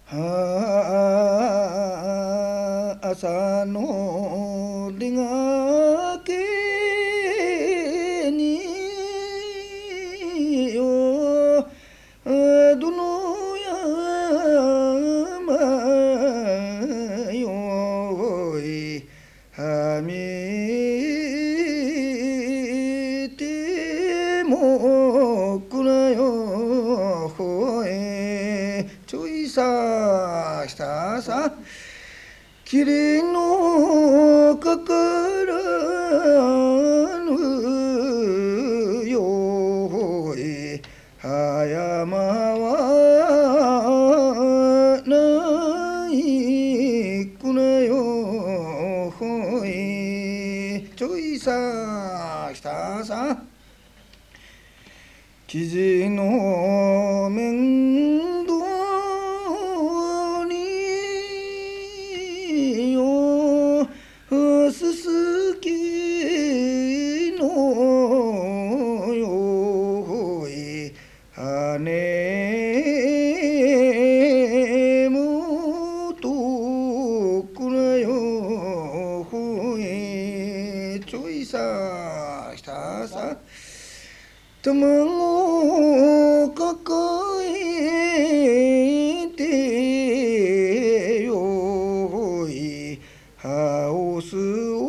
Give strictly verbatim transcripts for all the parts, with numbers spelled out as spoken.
はあ朝の出がけによどの山よいはみてもくらよほえちょいさしたさきれのかからぬよいはやまはないくらよほいちょいさしたさ生地の面倒によすすきのよい羽もとくらよほいちょいさしたさ卵を抱えてよいハオス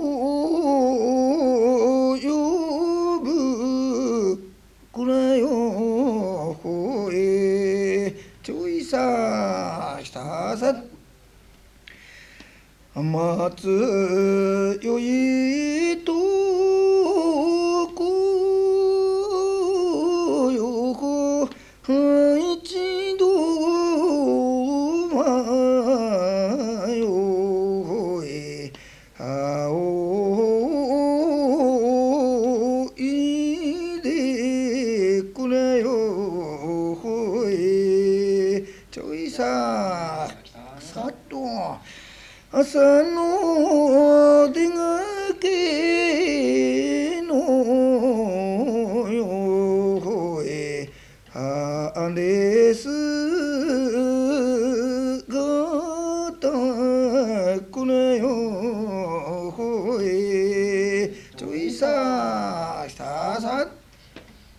を呼ぶくらよほえちょいさしたさ松よいと一度はよい青いでくれよほいちょいささっと朝の